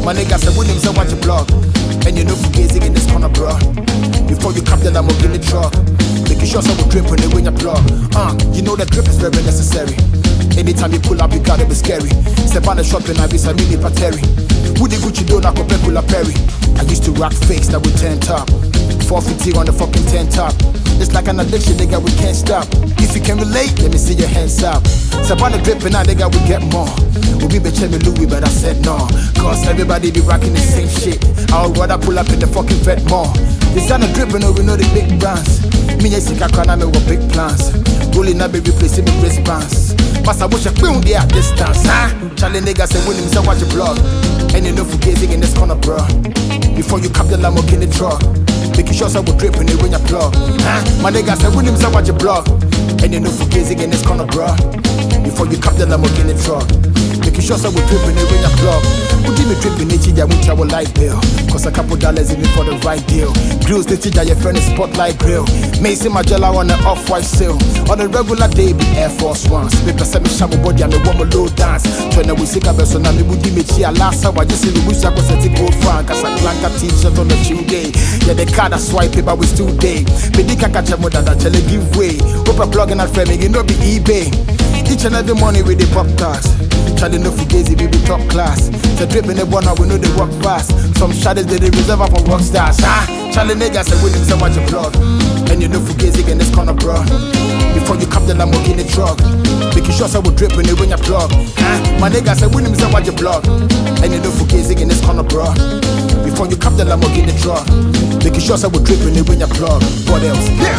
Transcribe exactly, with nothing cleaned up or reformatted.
My nigga said, when him say watch your blog. And you know for gazing in this corner, bro. Before you cap the Lamborghini truck, making sure someone drip when they win your plug. Uh, you know that drip is very necessary. Anytime you pull up, you gotta be scary. Step on the shop and I be some mini pateri. Who the Gucci do not compare Kula Perry? I used to rock fakes that would turn top. four fifty on the fucking ten top. It's like an addiction, nigga, we can't stop. If you can relate, let me see your hands up. Step on the drip and now, nigga, we get more. We be me Louis, but I said no. Cause everybody be rocking the same shit. I would rather pull up in the fucking vet more. This kind of dripping, we know the big brands. Me and Sika Kana, me with big plans. Rolling up, be replacing me wristbands. But I wish I couldn't be at distance, huh? Charlie nigga say, when him say watch your blog. And you know for gazing in this corner, bro. Before you cap the Lamborghini truck, making sure I will drip when they win your plug, huh? My nigga say, when him say watch your blog. And you know for gazing in this corner, bro. Before you cap the Lamborghini truck, making sure I will drip when they win your plug. Who did me dripping in Chija, which I will light bill? Cause a couple dollars in it for the right deal. Grills the Chija, your friend is Spotlight Grill. Macy Magella on the off-white sale. On a regular day, be Air Force Ones. Paper send me shabu body and the woman low dance. Trying to we sick of us on me would me chia last hour. Just see the wish I was a gold fan. Casablanca t-shirt on the shoe day. Yeah, the card I swipe it, but we still day. Bedika catch a mother that tell give way. Hope a plug and framing, it no be eBay. Each and every morning with the pop tags. Charlie no fugazi, we be top class. The drip in the one, we know they work fast. Some shadows they reserve up for rock stars, huh? Charlie nigga said, when him say watch your plug. And you know fugazi in this corner, bro. Before you cap the Lamborghini truck, making sure I will drip when they win your plug, huh? My nigga said, when him say watch your plug. And you know fugazi in this corner, bro. Before you cap the Lamborghini truck, making sure I will drip when they win your plug. What else? Yeah.